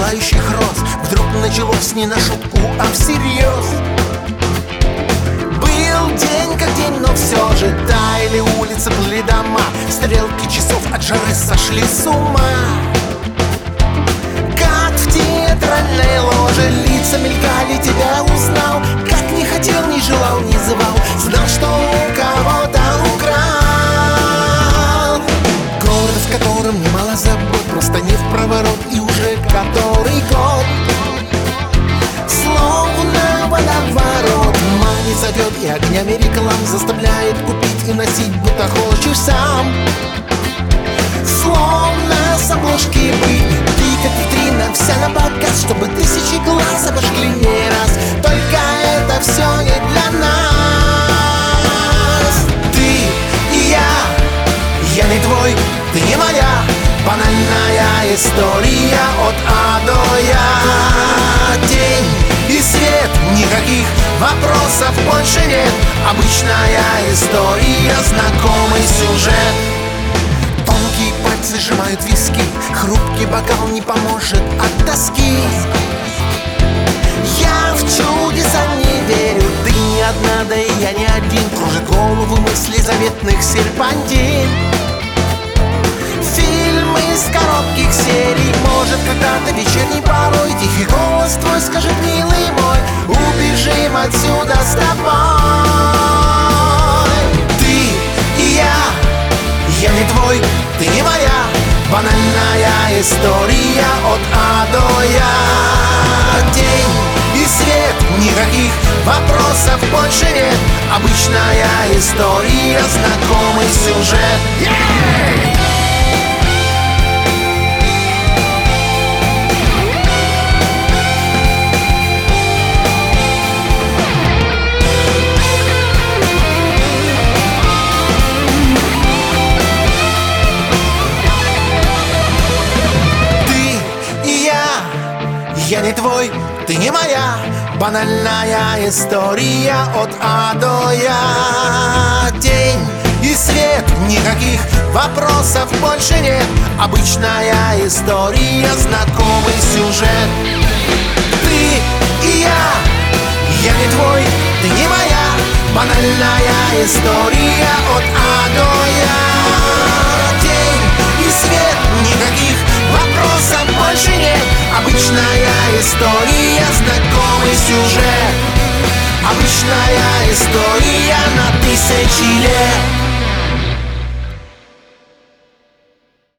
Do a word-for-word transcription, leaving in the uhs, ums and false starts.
пылающих роз вдруг началось не на шутку, а всерьез. Был день как день, но все же таяли улицы, плыли дома, стрелки часов от жары сошли с ума. Как в театральной ложе лица мелькали, тебя узнал. Как не хотел, не желал, не звал, знал, что у кого-то украл. Город, в котором немало забот, просто не в проворот, и уже который год словно водоворот манит, зовет и огнями реклам заставляет купить и носить, будто хочешь сам. Словно с обложки быть, ты как витрина, вся на показ, чтобы тысячи глаз обожгли не раз. Только это все не для нас. Ты и я, я не твой, ты не моя. Банальная история от А до Я. День и свет, никаких вопросов больше нет. Обычная история, знакомый сюжет. Тонкие пальцы сжимают виски, хрупкий бокал не поможет от тоски. Я в чудеса не верю, ты не одна, да и я не один. Кружит голову мысли заветных серпантин. Фильмы из коротких серий, может, когда-то вечерний порой тихий голос твой скажет: милый мой, убежим отсюда с тобой. Ты и я, я не твой, ты не моя. Банальная история от А до Я. День и свет, никаких вопросов больше нет. Обычная история, знакомый сюжет. Yeah! Я не твой, ты не моя. Банальная история от А до Я. День и свет, никаких вопросов больше нет. Обычная история, знакомый сюжет. Ты и я, я не твой, ты не моя. Банальная история от А до Я. День и свет, никаких вопросов больше нет. Обычная история, знакомый сюжет. Обычная история на тысячу